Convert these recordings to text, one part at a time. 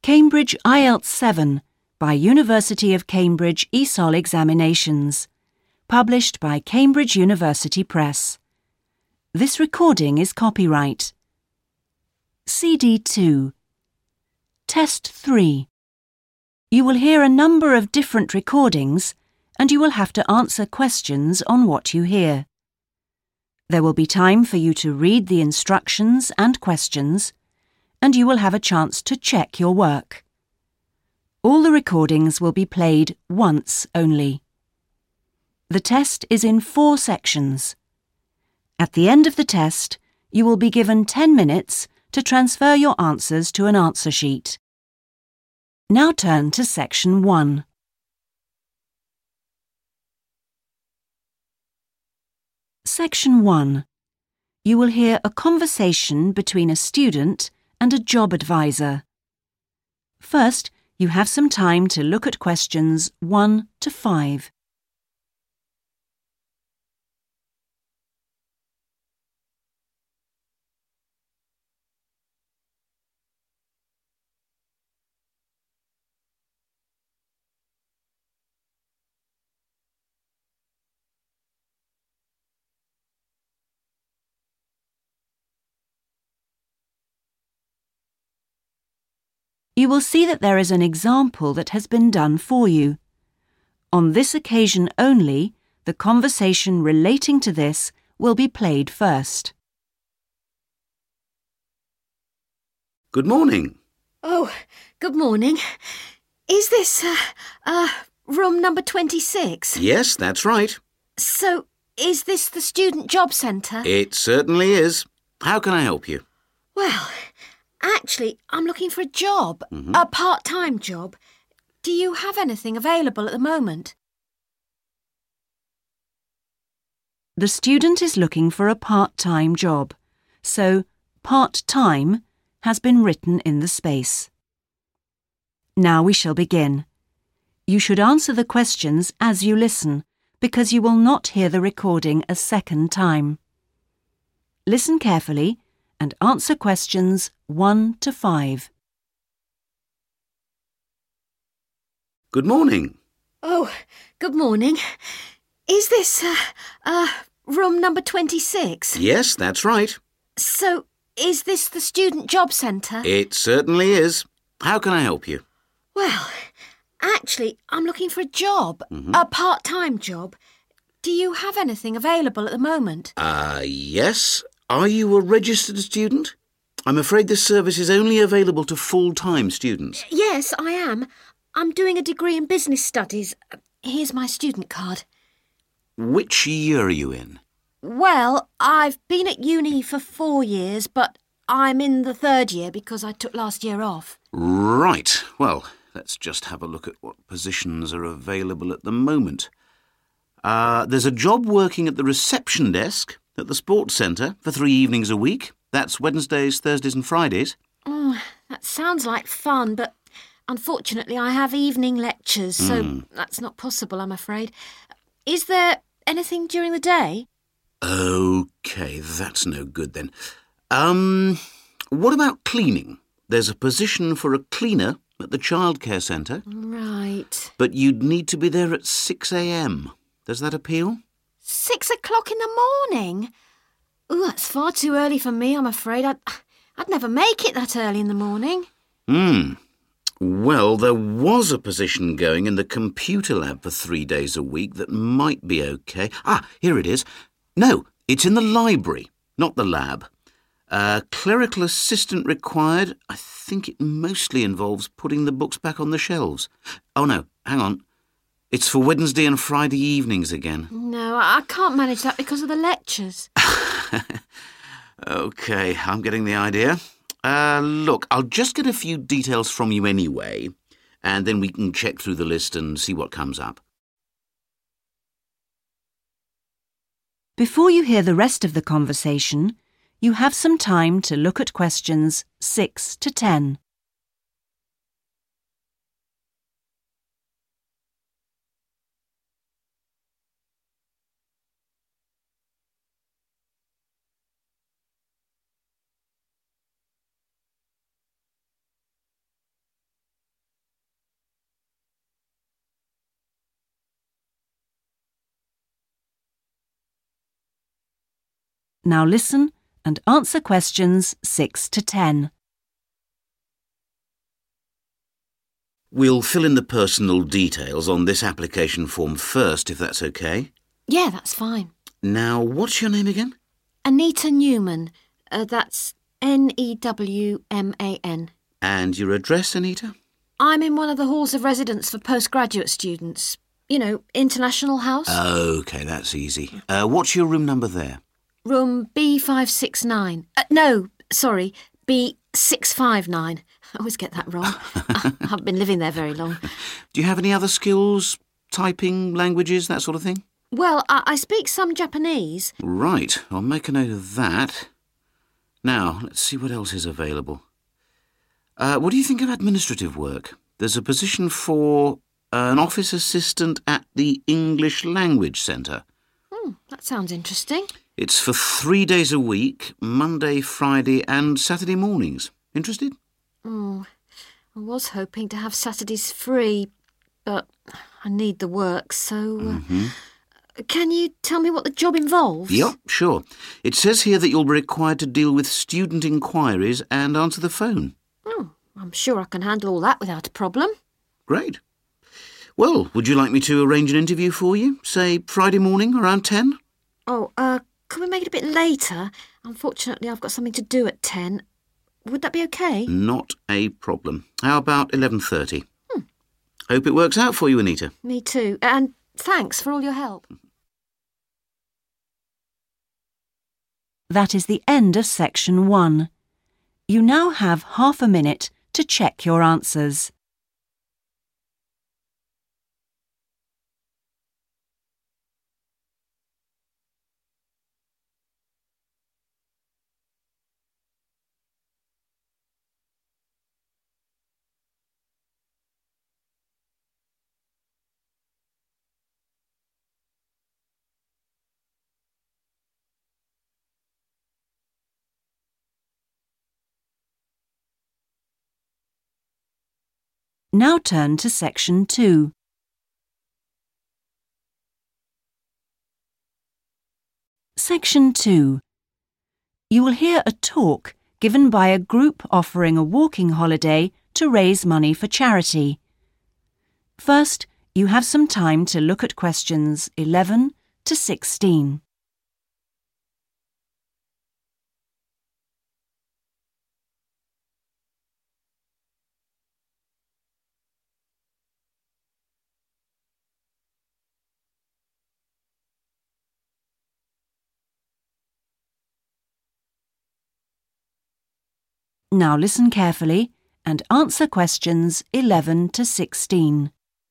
Cambridge IELTS 7 by University of Cambridge ESOL Examinations, published by Cambridge University Press. This recording is copyright. CD 2. Test 3. You will hear a number of different recordings and you will have to answer questions on what you hear. There will be time for you to read the instructions and questions, and you will have a chance to check your work. All the recordings will be played once only. The test is in 4 sections. At the end of the test, you will be given 10 minutes to transfer your answers to an answer sheet. Now turn to Section 1. Section 1. You will hear a conversation between a student and a job advisor. First, you have some time to look at questions 1 to 5. You will see that there is an example that has been done for you. On this occasion only, the conversation relating to this will be played first. Good morning. Oh, good morning. Is this, room number 26? Yes, that's right. So, is this the Student Job Centre? It certainly is. How can I help you? Well, actually, I'm looking for a job, a part-time job. Do you have anything available at the moment? The student is looking for a part-time job, so part-time has been written in the space. Now we shall begin. You should answer the questions as you listen, because you will not hear the recording a second time. Listen carefully and answer questions 1 to 5. Good morning. Oh, good morning. Is this, room number 26? Yes, that's right. So, is this the Student Job Centre? It certainly is. How can I help you? Well, actually, I'm looking for a job, a part-time job. Do you have anything available at the moment? Yes. Are you a registered student? I'm afraid this service is only available to full-time students. Yes, I am. I'm doing a degree in business studies. Here's my student card. Which year are you in? Well, I've been at uni for 4 years, but I'm in the 3rd year because I took last year off. Right. Well, let's just have a look at what positions are available at the moment. There's a job working at the reception desk at the sports centre for 3 evenings a week. That's Wednesdays, Thursdays and Fridays. Oh, that sounds like fun, but unfortunately I have evening lectures, so that's not possible, I'm afraid. Is there anything during the day? OK, that's no good then. What about cleaning? There's a position for a cleaner at the childcare centre. Right. But you'd need to be there at 6 a.m. Does that appeal? 6 o'clock in the morning? Ooh, that's far too early for me, I'm afraid. I'd never make it that early in the morning. Well, there was a position going in the computer lab for 3 days a week that might be OK. Here it is. No, it's in the library, not the lab. Clerical assistant required. I think it mostly involves putting the books back on the shelves. Oh, no, hang on. It's for Wednesday and Friday evenings again. No, I can't manage that because of the lectures. OK, I'm getting the idea. Look, I'll just get a few details from you anyway, and then we can check through the list and see what comes up. Before you hear the rest of the conversation, you have some time to look at questions 6 to 10. Now listen and answer questions 6 to 10. We'll fill in the personal details on this application form first, if that's okay. Yeah, that's fine. Now, what's your name again? Anita Newman. That's Newman. And your address, Anita? I'm in one of the halls of residence for postgraduate students. You know, International House. OK, that's easy. What's your room number there? Room B569. No, sorry, B659. I always get that wrong. I haven't been living there very long. Do you have any other skills? Typing, languages, that sort of thing? Well, I speak some Japanese. Right, I'll make a note of that. Now, let's see what else is available. What do you think of administrative work? There's a position for an office assistant at the English Language Centre. That sounds interesting. It's for 3 days a week, Monday, Friday and Saturday mornings. Interested? I was hoping to have Saturdays free, but I need the work, so... Can you tell me what the job involves? Yep, sure. It says here that you'll be required to deal with student inquiries and answer the phone. I'm sure I can handle all that without a problem. Great. Well, would you like me to arrange an interview for you? Say Friday morning around 10? Could we make it a bit later? Unfortunately, I've got something to do at 10. Would that be okay? Not a problem. How about 11:30? Hope it works out for you, Anita. Me too. And thanks for all your help. That is the end of section 1. You now have half a minute to check your answers. Now turn to section 2. Section 2. You will hear a talk given by a group offering a walking holiday to raise money for charity. First, you have some time to look at questions 11 to 16. Now listen carefully and answer questions 11 to 16.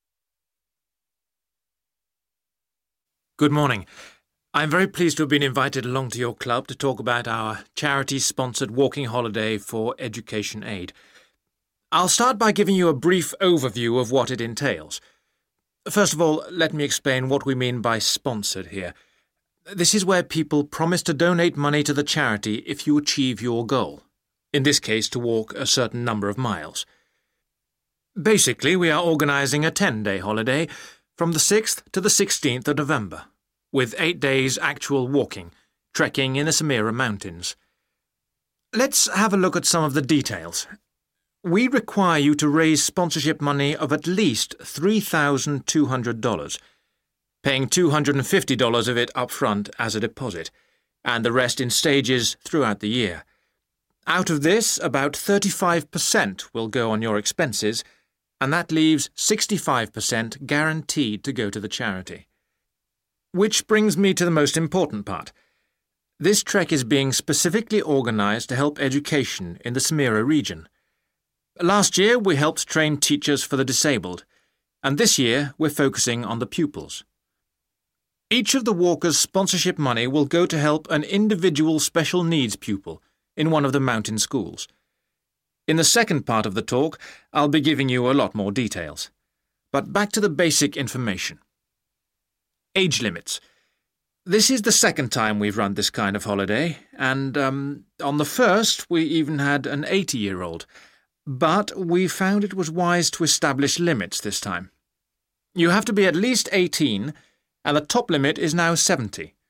Good morning. I'm very pleased to have been invited along to your club to talk about our charity-sponsored walking holiday for education aid. I'll start by giving you a brief overview of what it entails. First of all, let me explain what we mean by sponsored here. This is where people promise to donate money to the charity if you achieve your goal. In this case, to walk a certain number of miles. Basically, we are organising a 10-day holiday from the 6th to the 16th of November, with 8 days actual walking, trekking in the Samira Mountains. Let's have a look at some of the details. We require you to raise sponsorship money of at least $3,200, paying $250 of it up front as a deposit, and the rest in stages throughout the year. Out of this, about 35% will go on your expenses, and that leaves 65% guaranteed to go to the charity. Which brings me to the most important part. This trek is being specifically organised to help education in the Samira region. Last year, we helped train teachers for the disabled, and this year we're focusing on the pupils. Each of the walkers' sponsorship money will go to help an individual special needs pupil in one of the mountain schools. In the second part of the talk, I'll be giving you a lot more details. But back to the basic information. Age limits. This is the second time we've run this kind of holiday, and on the first we even had an 80-year-old. But we found it was wise to establish limits this time. You have to be at least 18, and the top limit is now 70.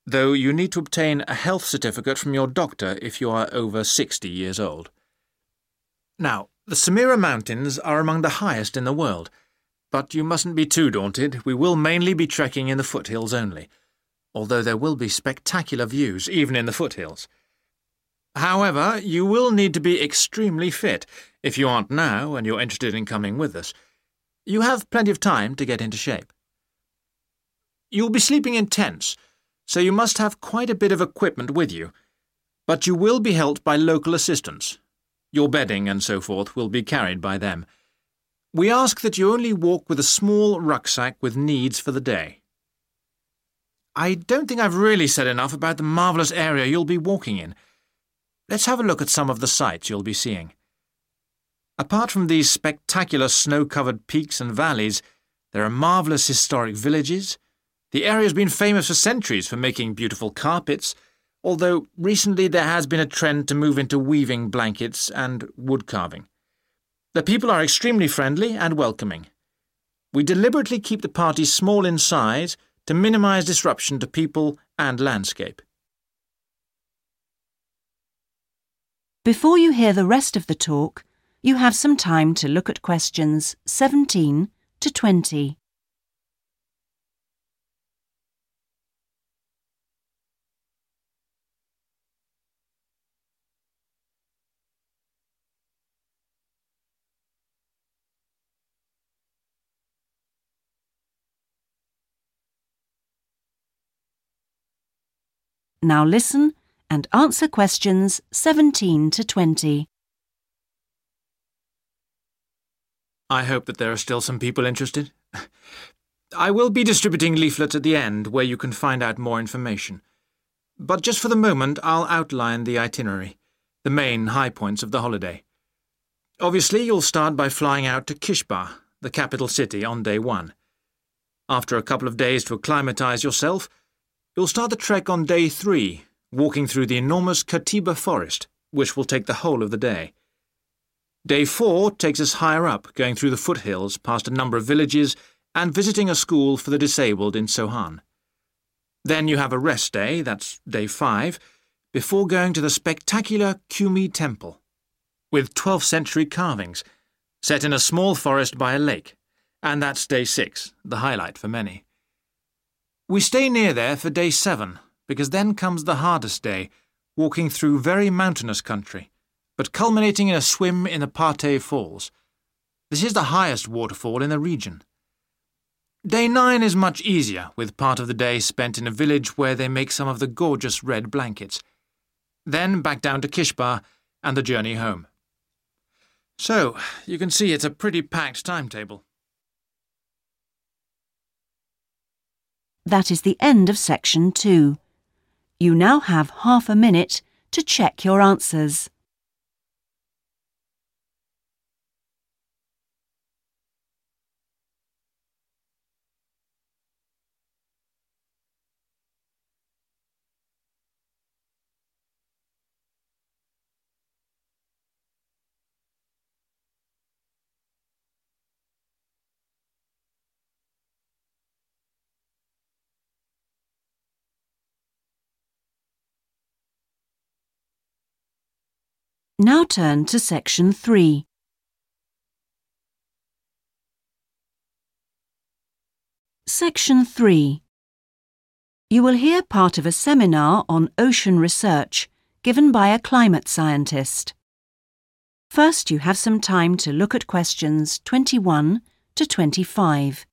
though you need to obtain a health certificate from your doctor if you are over 60 years old. Now, the Samira Mountains are among the highest in the world, but you mustn't be too daunted. We will mainly be trekking in the foothills only, although there will be spectacular views even in the foothills. However, you will need to be extremely fit if you aren't now and you're interested in coming with us. You have plenty of time to get into shape. You'll be sleeping in tents, so you must have quite a bit of equipment with you, but you will be helped by local assistants. Your bedding and so forth will be carried by them. We ask that you only walk with a small rucksack with needs for the day. I don't think I've really said enough about the marvellous area you'll be walking in. Let's have a look at some of the sights you'll be seeing. Apart from these spectacular snow-covered peaks and valleys, there are marvellous historic villages. The area has been famous for centuries for making beautiful carpets, although recently there has been a trend to move into weaving blankets and wood carving. The people are extremely friendly and welcoming. We deliberately keep the party small in size to minimise disruption to people and landscape. Before you hear the rest of the talk, you have some time to look at questions 17 to 20. Now listen and answer questions 17 to 20. I hope that there are still some people interested. I will be distributing leaflets at the end where you can find out more information. But just for the moment, I'll outline the itinerary, the main high points of the holiday. Obviously, you'll start by flying out to Kishbar, the capital city, on day 1. After a couple of days to acclimatise yourself, you'll start the trek on day 3, walking through the enormous Katiba forest, which will take the whole of the day. Day 4 takes us higher up, going through the foothills, past a number of villages, and visiting a school for the disabled in Sohan. Then you have a rest day, that's day 5, before going to the spectacular Kumi Temple, with 12th century carvings, set in a small forest by a lake, and that's day 6, the highlight for many. We stay near there for day 7, because then comes the hardest day, walking through very mountainous country, but culminating in a swim in the Pate Falls. This is the highest waterfall in the region. Day 9 is much easier, with part of the day spent in a village where they make some of the gorgeous red blankets. Then back down to Kishbar and the journey home. So, you can see it's a pretty packed timetable. That is the end of section 2. You now have half a minute to check your answers. Now turn to section 3. Section 3. You will hear part of a seminar on ocean research given by a climate scientist. First, you have some time to look at questions 21 to 25.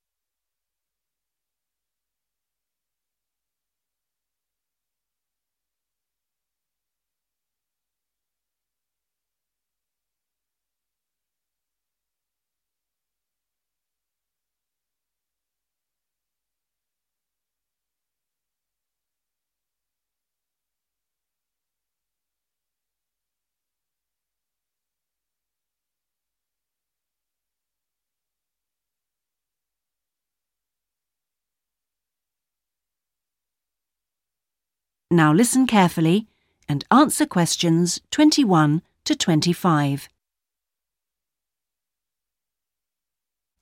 Now listen carefully and answer questions 21 to 25.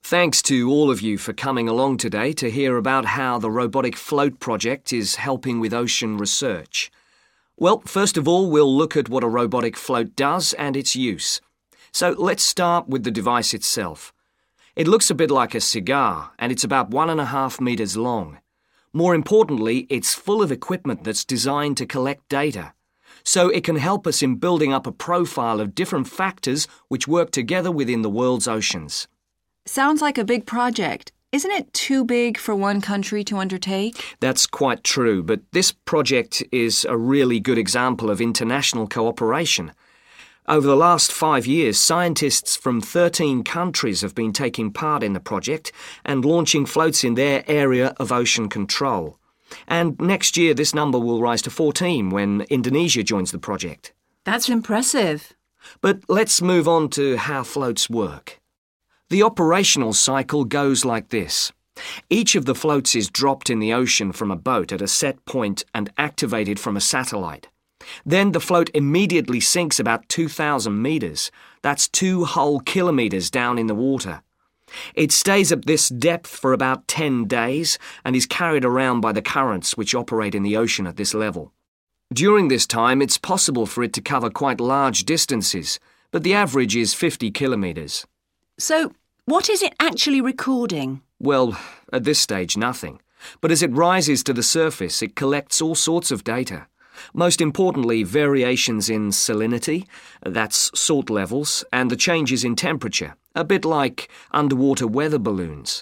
Thanks to all of you for coming along today to hear about how the Robotic Float project is helping with ocean research. Well, first of all, we'll look at what a robotic float does and its use. So let's start with the device itself. It looks a bit like a cigar, and it's about 1.5 meters long. More importantly, it's full of equipment that's designed to collect data. So it can help us in building up a profile of different factors which work together within the world's oceans. Sounds like a big project. Isn't it too big for one country to undertake? That's quite true, but this project is a really good example of international cooperation. Over the last 5 years, scientists from 13 countries have been taking part in the project and launching floats in their area of ocean control. And next year, this number will rise to 14 when Indonesia joins the project. That's impressive. But let's move on to how floats work. The operational cycle goes like this. Each of the floats is dropped in the ocean from a boat at a set point and activated from a satellite. Then the float immediately sinks about 2,000 meters. That's 2 whole kilometers down in the water. It stays at this depth for about 10 days and is carried around by the currents which operate in the ocean at this level. During this time, it's possible for it to cover quite large distances, but the average is 50 kilometers. So, what is it actually recording? Well, at this stage, nothing. But as it rises to the surface, it collects all sorts of data. Most importantly, variations in salinity, that's salt levels, and the changes in temperature, a bit like underwater weather balloons.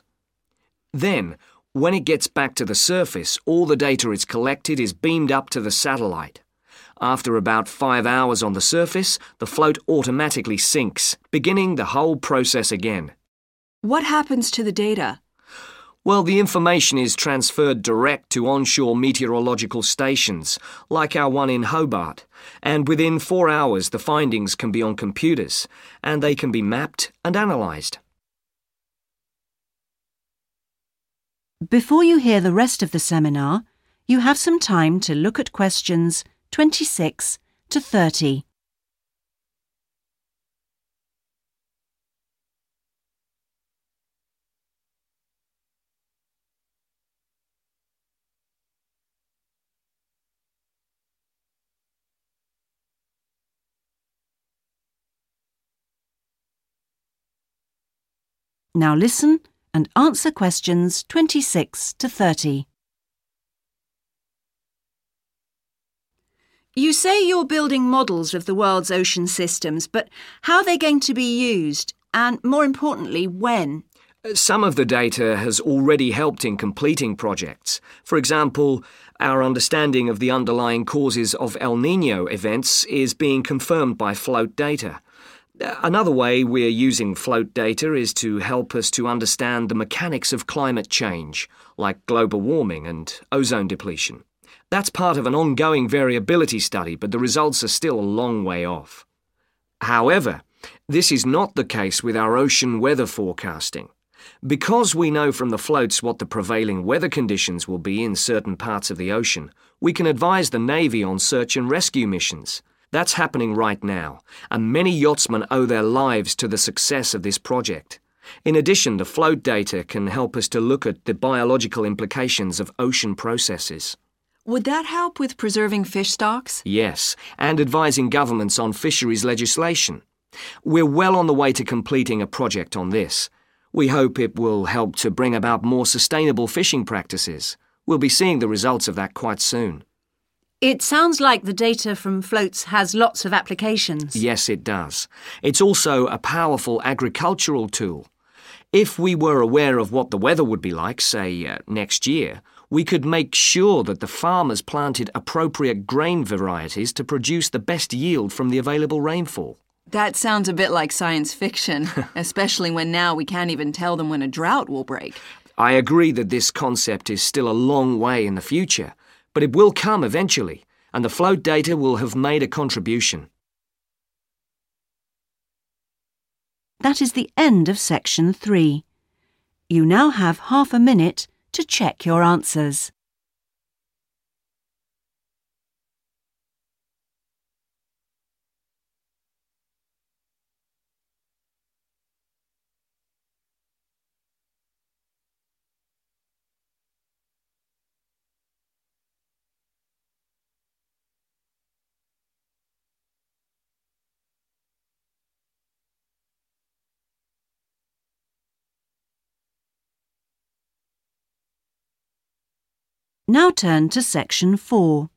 Then, when it gets back to the surface, all the data it's collected is beamed up to the satellite. After about 5 hours on the surface, the float automatically sinks, beginning the whole process again. What happens to the data? Well, the information is transferred direct to onshore meteorological stations, like our one in Hobart, and within 4 hours the findings can be on computers, and they can be mapped and analysed. Before you hear the rest of the seminar, you have some time to look at questions 26 to 30. Now listen and answer questions 26 to 30. You say you're building models of the world's ocean systems, but how are they going to be used? And more importantly, when? Some of the data has already helped in completing projects. For example, our understanding of the underlying causes of El Niño events is being confirmed by float data. Another way we're using float data is to help us to understand the mechanics of climate change, like global warming and ozone depletion. That's part of an ongoing variability study, but the results are still a long way off. However, this is not the case with our ocean weather forecasting. Because we know from the floats what the prevailing weather conditions will be in certain parts of the ocean, we can advise the Navy on search and rescue missions. That's happening right now, and many yachtsmen owe their lives to the success of this project. In addition, the float data can help us to look at the biological implications of ocean processes. Would that help with preserving fish stocks? Yes, and advising governments on fisheries legislation. We're well on the way to completing a project on this. We hope it will help to bring about more sustainable fishing practices. We'll be seeing the results of that quite soon. It sounds like the data from floats has lots of applications. Yes, it does. It's also a powerful agricultural tool. If we were aware of what the weather would be like, say, next year, we could make sure that the farmers planted appropriate grain varieties to produce the best yield from the available rainfall. That sounds a bit like science fiction, especially when now we can't even tell them when a drought will break. I agree that this concept is still a long way in the future, but it will come eventually, and the float data will have made a contribution. That is the end of section 3. You now have half a minute to check your answers. Now turn to Section 4.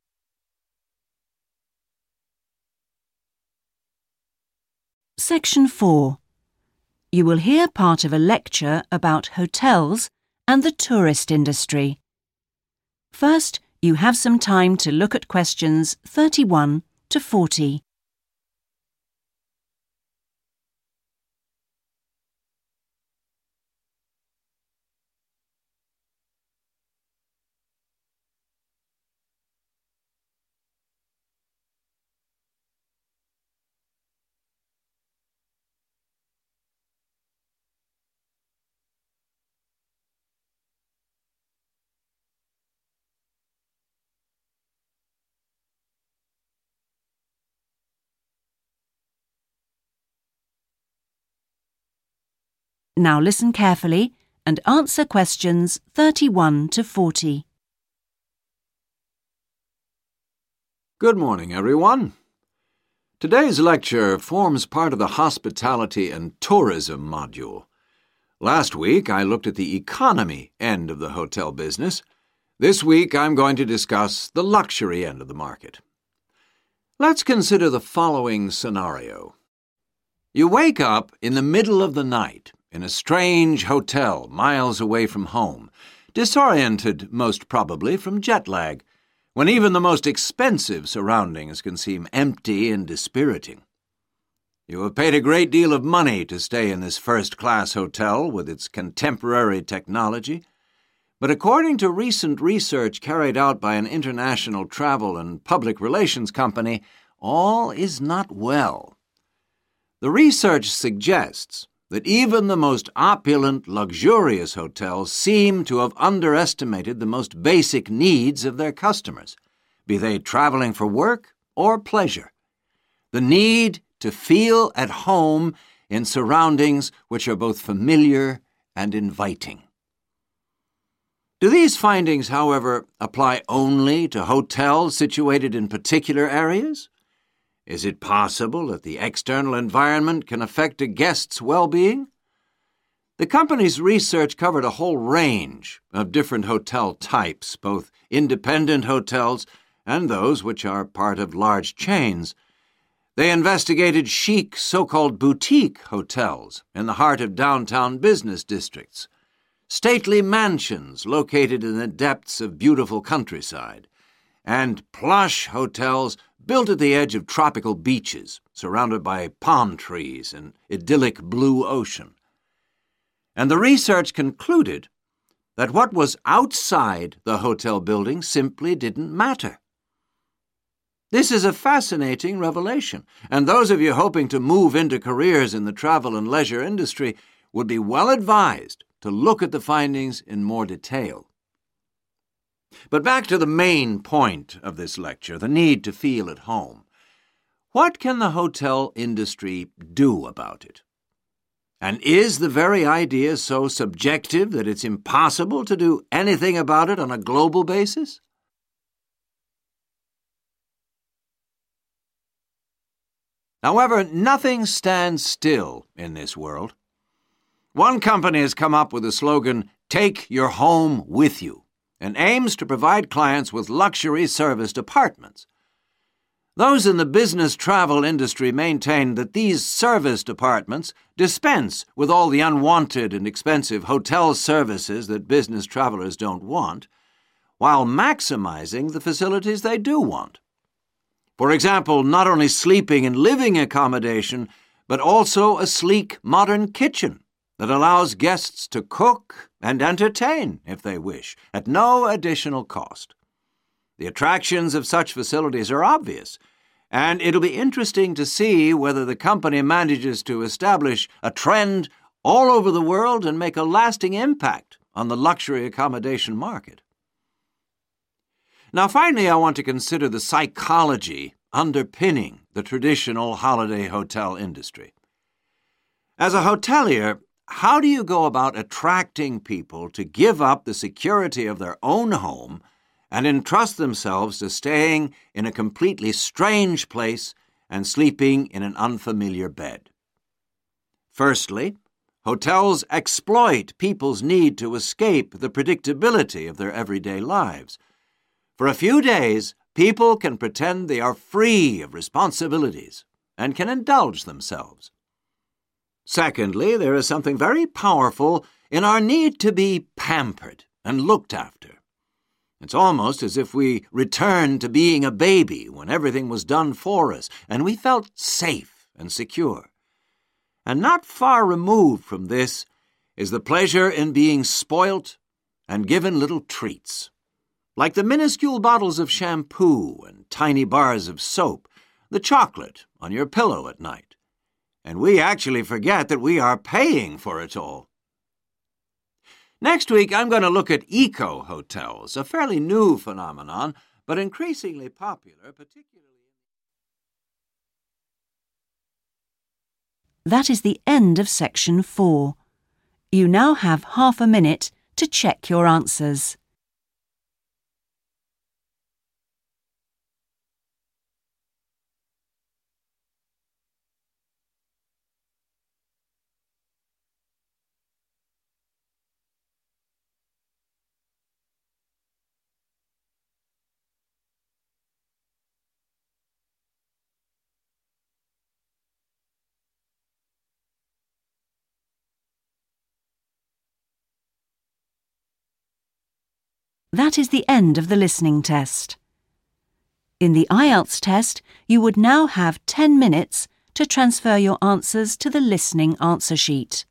Section 4. You will hear part of a lecture about hotels and the tourist industry. First, you have some time to look at questions 31 to 40. Now listen carefully and answer questions 31 to 40. Good morning, everyone. Today's lecture forms part of the Hospitality and Tourism module. Last week, I looked at the economy end of the hotel business. This week, I'm going to discuss the luxury end of the market. Let's consider the following scenario. You wake up in the middle of the night in a strange hotel miles away from home, disoriented most probably from jet lag, when even the most expensive surroundings can seem empty and dispiriting. You have paid a great deal of money to stay in this first-class hotel with its contemporary technology, but according to recent research carried out by an international travel and public relations company, all is not well. The research suggests that even the most opulent, luxurious hotels seem to have underestimated the most basic needs of their customers, be they traveling for work or pleasure. The need to feel at home in surroundings which are both familiar and inviting. Do these findings, however, apply only to hotels situated in particular areas? Is it possible that the external environment can affect a guest's well-being? The company's research covered a whole range of different hotel types, both independent hotels and those which are part of large chains. They investigated chic so-called boutique hotels in the heart of downtown business districts, stately mansions located in the depths of beautiful countryside, and plush hotels built at the edge of tropical beaches, surrounded by palm trees and idyllic blue ocean. And the research concluded that what was outside the hotel building simply didn't matter. This is a fascinating revelation, and those of you hoping to move into careers in the travel and leisure industry would be well advised to look at the findings in more detail. But back to the main point of this lecture, the need to feel at home. What can the hotel industry do about it? And is the very idea so subjective that it's impossible to do anything about it on a global basis? However, nothing stands still in this world. One company has come up with the slogan, "Take your home with you," and aims to provide clients with luxury serviced apartments. Those in the business travel industry maintain that these serviced apartments dispense with all the unwanted and expensive hotel services that business travelers don't want, while maximizing the facilities they do want. For example, not only sleeping and living accommodation, but also a sleek modern kitchen that allows guests to cook and entertain, if they wish, at no additional cost. The attractions of such facilities are obvious, and it'll be interesting to see whether the company manages to establish a trend all over the world and make a lasting impact on the luxury accommodation market. Now, finally, I want to consider the psychology underpinning the traditional holiday hotel industry. As a hotelier, how do you go about attracting people to give up the security of their own home and entrust themselves to staying in a completely strange place and sleeping in an unfamiliar bed? Firstly, hotels exploit people's need to escape the predictability of their everyday lives. For a few days, people can pretend they are free of responsibilities and can indulge themselves. Secondly, there is something very powerful in our need to be pampered and looked after. It's almost as if we returned to being a baby when everything was done for us and we felt safe and secure. And not far removed from this is the pleasure in being spoilt and given little treats, like the minuscule bottles of shampoo and tiny bars of soap, the chocolate on your pillow at night. And we actually forget that we are paying for it all. Next week, I'm going to look at eco-hotels, a fairly new phenomenon, but increasingly popular, particularly... That is the end of section 4. You now have half a minute to check your answers. That is the end of the listening test. In the IELTS test, you would now have 10 minutes to transfer your answers to the listening answer sheet.